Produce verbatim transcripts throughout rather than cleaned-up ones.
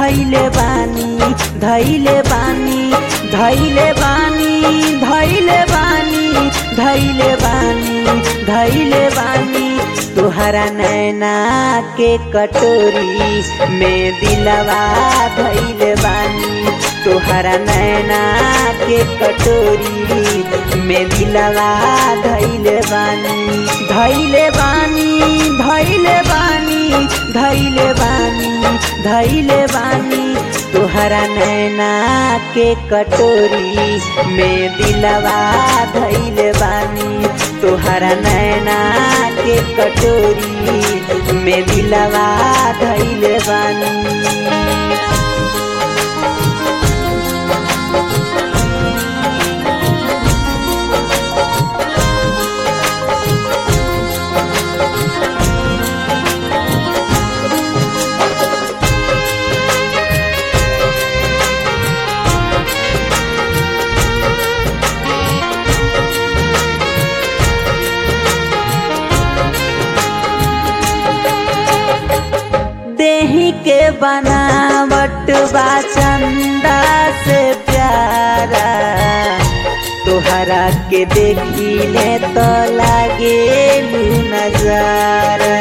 धैले बानी धैले बानी धैले बानी धैले बानी धैले बानी धैले बानी तुहरा नैना के कटोरी में दिलवा धैले बानी तुहरा नैना के कटोरी में दिलवा धैले बानी धैले बानी धैले बानी धैले बानी धैले बानी तुहरा नैना के कटोरी में दिलवा धैले बानी तुहरा नैना के कटोरी में दिलवा धैले बानी। देही के बनावट बा चंदा से प्यारा तोहरा के देखिले तो लागे नजारा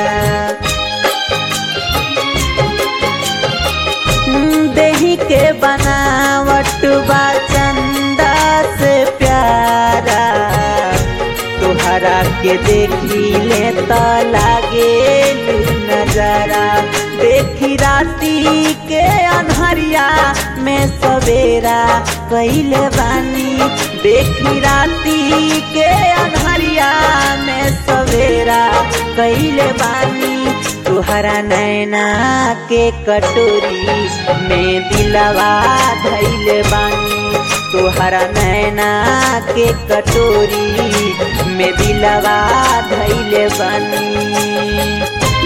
देही के बनावट बा चंदा से प्यारा तोहरा के देखिले तो लागे नजारा देखी राती के अन्हरिया में सवेरा कइले बानी देखी राती के अन्हरिया में सवेरा कइले बानी तुहरा नैना के कटोरी में दिलवा धैले बानी तुहरा नैना के कटोरी में दिलवा धैले बानी।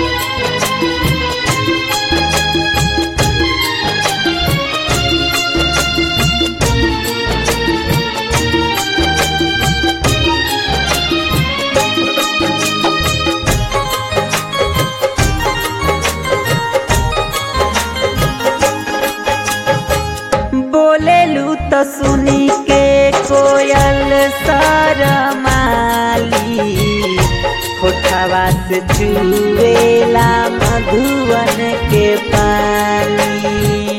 बोलेलू तो सुनी के कोयल शरमाली होठवा से चुएला मधुवन के पानी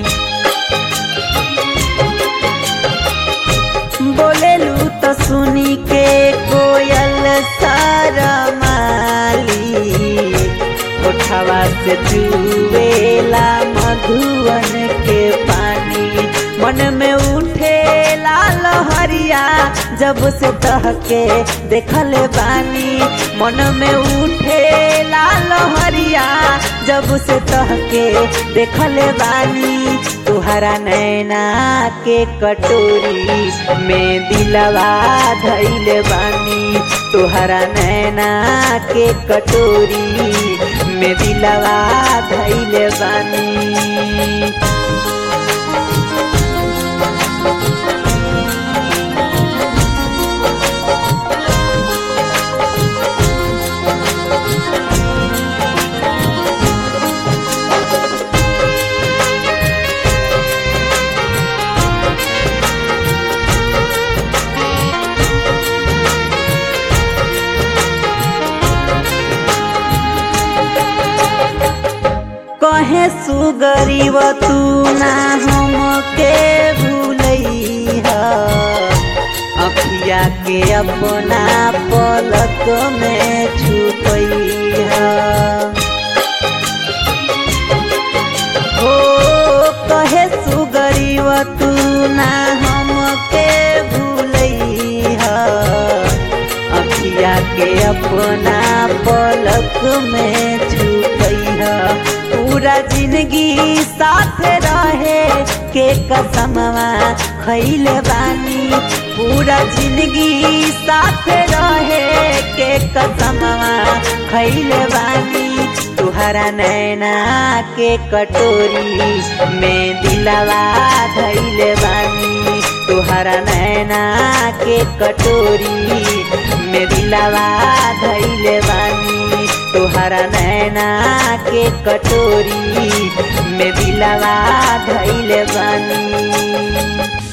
बोलेलू तो सुनी के कोयल शरमाली होठवा से चुएला मधुवन के पानी मन में उठे लाल हरिया जब से तहके देखल बानी मन में उठे लाल हरिया जब से तहके देखल बानी तुहरा नैना के कटोरी में दिलवा धैले बानी तुहरा नैना के कटोरी में दिलवा धैले बानी। कहे सुगरीब तू ना हमके भूलैहा अखिया के अपना पलक में छुपैहा हो कहे सुगरीब तू ना हमके भूलैहा अखिया के अपना पलक में छुपैहा पूरा जिंदगी साथ रहे के कसमवा खइले बानी पूरा जिंदगी साथ रहे के कसमवा खइले बानी तुहरा नैना के कटोरी में दिलवा धैले बानी तुहरा नैना के कटोरी में दिलवा धैले बानी तुहरा नैना के कटोरी में दिलवा धैले बानी।